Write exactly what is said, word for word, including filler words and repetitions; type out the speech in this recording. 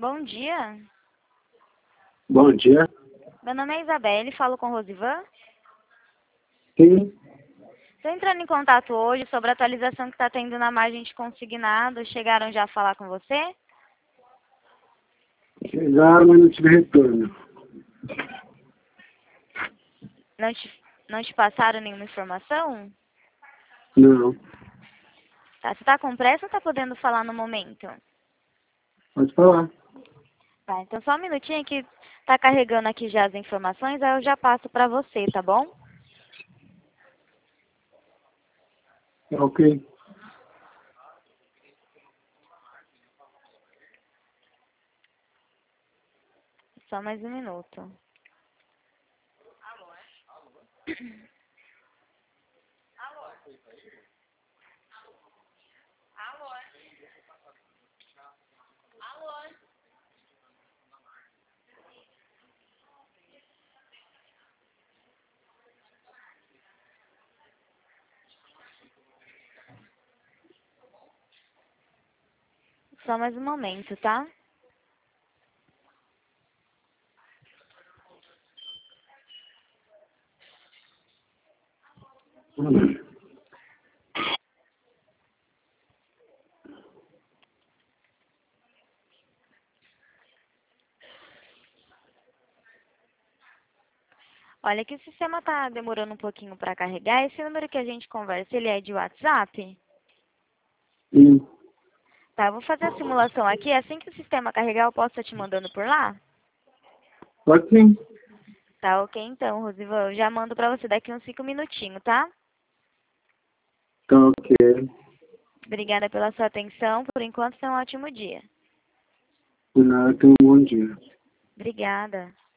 Bom dia. Bom dia. Meu nome é Isabelle, falo com Rosivan. Sim, Estou entrando em contato hoje sobre a atualização que está tendo na margem de consignado. Chegaram já a falar com você? chegaram, mas não tive retorno. Não te, não te passaram nenhuma informação? Não, Tá, você está com pressa ou está podendo falar no momento? pode falar. Tá, então só um minutinho que está carregando aqui já as informações, aí eu já passo para você, tá bom? Tá ok. Só mais um minuto. Só mais um momento, tá? Olha que o sistema está demorando um pouquinho para carregar. Esse número que a gente conversa, ele é de WhatsApp? Sim, Tá, eu vou fazer a simulação aqui. Assim que o sistema carregar, eu posso estar te mandando por lá? pode sim. Tá, ok então, Rosivan. Eu já mando pra você daqui uns cinco minutinhos, tá? Tá ok. Obrigada pela sua atenção. Por enquanto, tenha um ótimo dia. De nada, tenha um bom dia. Obrigada.